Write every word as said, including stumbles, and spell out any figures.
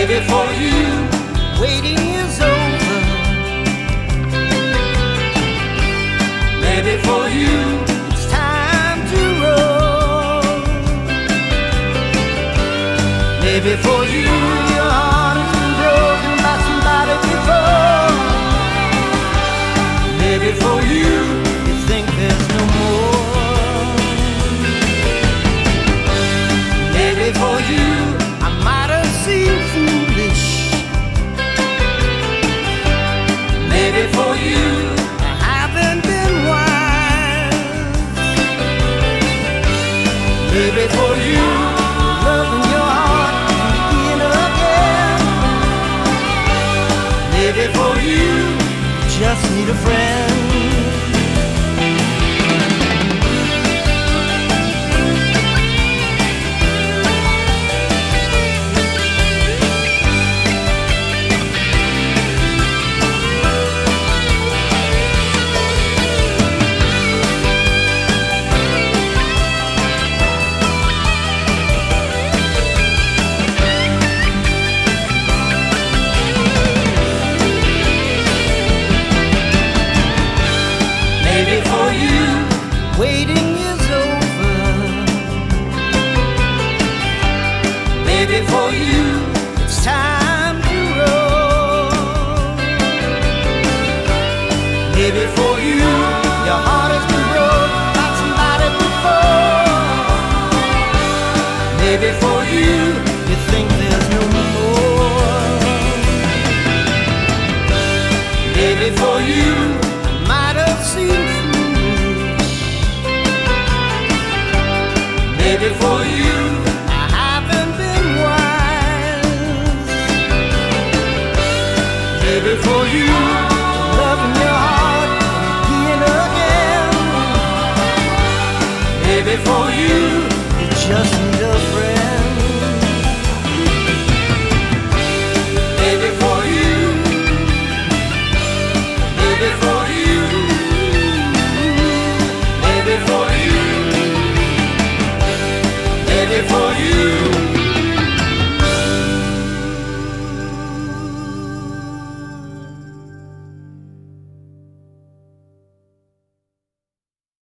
Maybe for you, waiting is over. Maybe for you, it's time to roll. Maybe for you, your heart has been broken by somebody before. Maybe for you, you think there's no more. Maybe for you, I might have seemed foolish. Maybe for you, I haven't been wise. Maybe for you, love in your heart can begin again. Maybe for you, you just need a friend. Maybe for you, waiting is over. Maybe for you, it's time to roll. Maybe for you, your heart has been broken by somebody before. Maybe for you, you think there's no more. Maybe for you, I might have seen. Maybe for you, I haven't been wise. Maybe for you, love in your heart begin again. Maybe for you, you just need